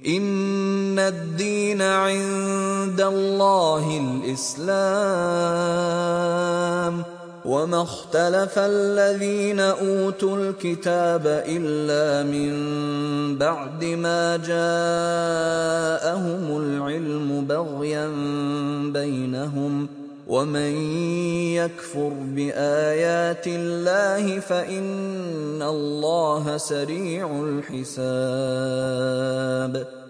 إن الدين عند الله الإسلام وما اختلف الذين أوتوا الكتاب إلا من بعد ما جاءهم العلم بغيا بينهم ومن يكفر بآيات الله فإن الله سريع الحساب